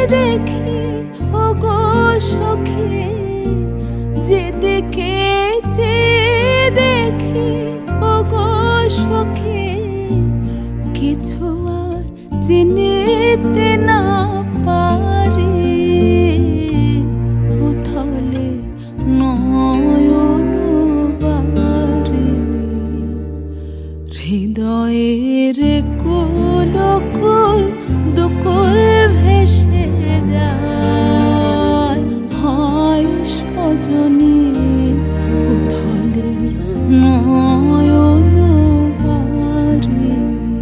দেখি ওগো সখী, যেদিকে চেয়ে দেখি ওগো সখী, কিছু আর চিনিতে না পারি, উথলে নয়ন বারি। হৃদয়ের কুল কুল দুকুল ভেসে যায়, হয় সজনী উথলে নয়ন বারি।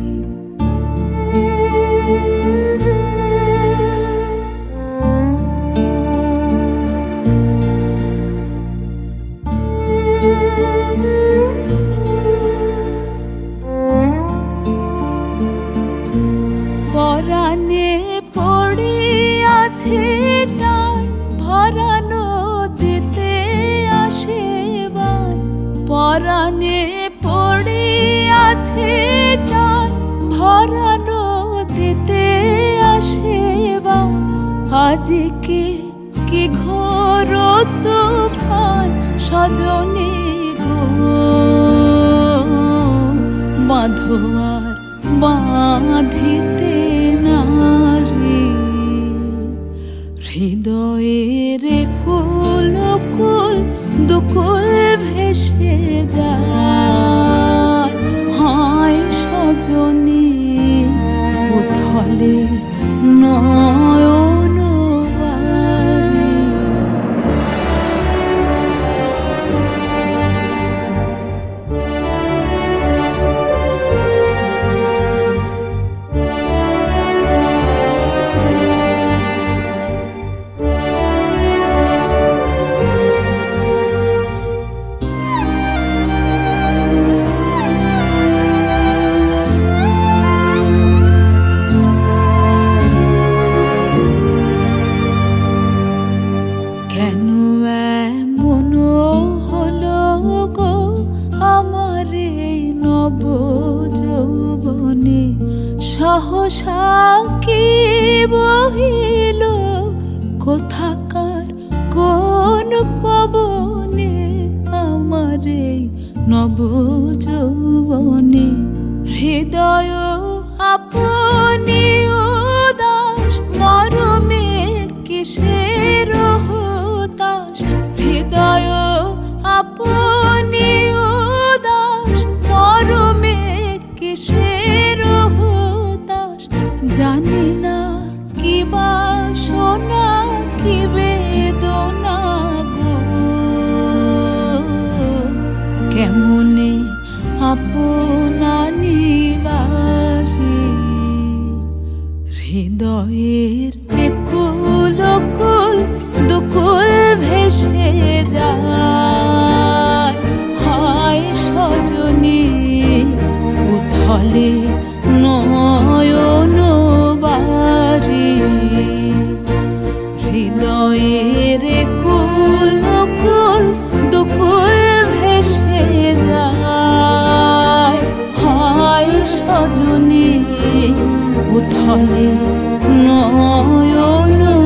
পরাণে পড়ে আছে টান, ভরা নদীতে আসে বান। পরাণে পড়ে আছে টান, ভরা নদীতে আসে বান। আজকে কি ঘোর তুফান সজনী গো, বাঁধো আর বাঁধিতে নারে। হৃদয়ের কুল কুল দুকুল ভেসে যায়, হয় সজনী উথলে নয়ন বারি। কেন এমন হলো গো আমার এই নব যৌবনে, সহসা কি বহিল কোথাকার কোন পবনে, আমার এই নব যৌবনে। হৃদয় আপনি উদাস, মরমে কিসের হতাশ। হৃদয় আপনি উদাস, মরমে কিসের হতাশ। জানি না কি বাসনা কি বেদনা গো, কেমনে আপনা নিবারে। হৃদয়ের কুল কুল দুকুল ভেসে যায়, হয় সজনী উথলে নয়ন বারি। হৃদয়ের কুল কুল দুকুল ভেসে যায়, হয় সজনী উথলে নয়ন